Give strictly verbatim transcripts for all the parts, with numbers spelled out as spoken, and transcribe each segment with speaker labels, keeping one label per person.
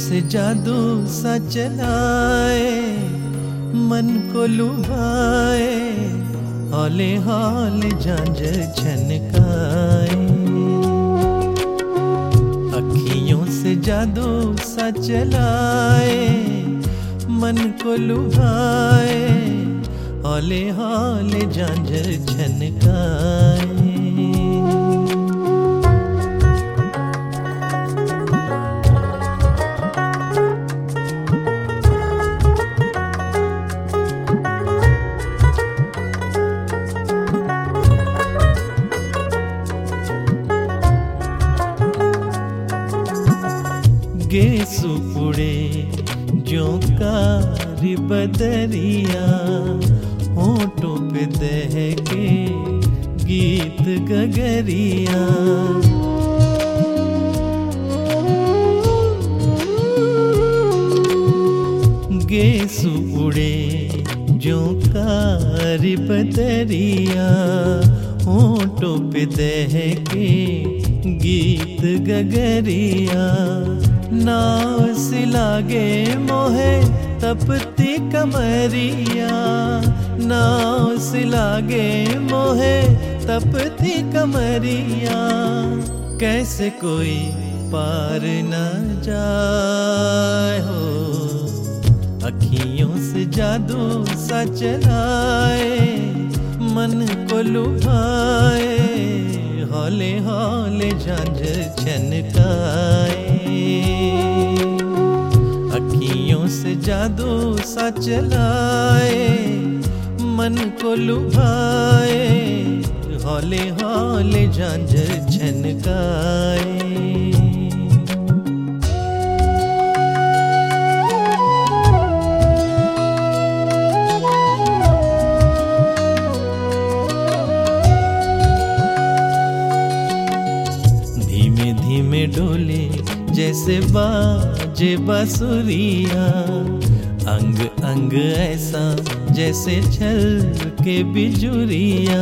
Speaker 1: से जादू सा चलाए, मन को लुभाए, हौले हौले झांझर छनकाए। अखियों से जादू सा चलाए, मन को लुभाए, हौले हौले झांझर छनकाए। गेसु उड़े जोंकारी बदरिया, होठों पे दहके गीत गगरिया। गेसु उड़े जोंकारी बदरिया, होठों पे दहके गीत गगरिया। नाव सी लागे मोहे तपती कमरिया, नाव सी लागे मोहे तपती कमरिया। कैसे कोई पार न जाए हो, अखियों से जादू सा चलाए, मन को लुभाए, हौले हौले झांझर छनकाए। अखियों से जादू सा चलाए, मन को लुभाए, हौले हौले झांझर छनकाए। धीमे डोले जैसे बाजे बांसुरिया, अंग अंग ऐसा जैसे छल के बिजुरिया।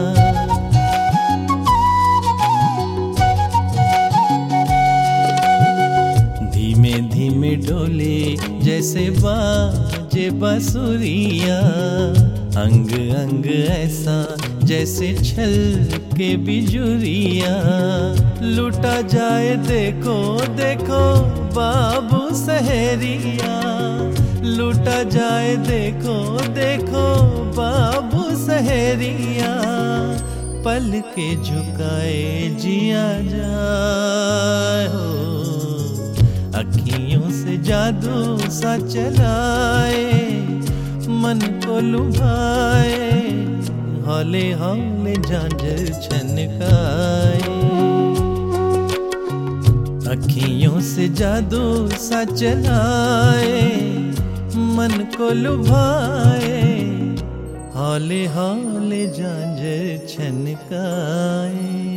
Speaker 1: धीमे धीमे डोले जैसे बाजे बांसुरिया, अंग अंग ऐसा जैसे छल के बिजुरिया। लूटा जाए देखो देखो बाबू सहरिया, लूटा जाए देखो देखो बाबू सहरिया। पल के झुकाए जिया जाए हो, अखियों से जादू सा चलाए, मन को लुभाए, हौले हौले झांझर छनकाए। अखियों से जादू सा चलाए, मन को लुभाए, हौले हौले झांझर छनकाए।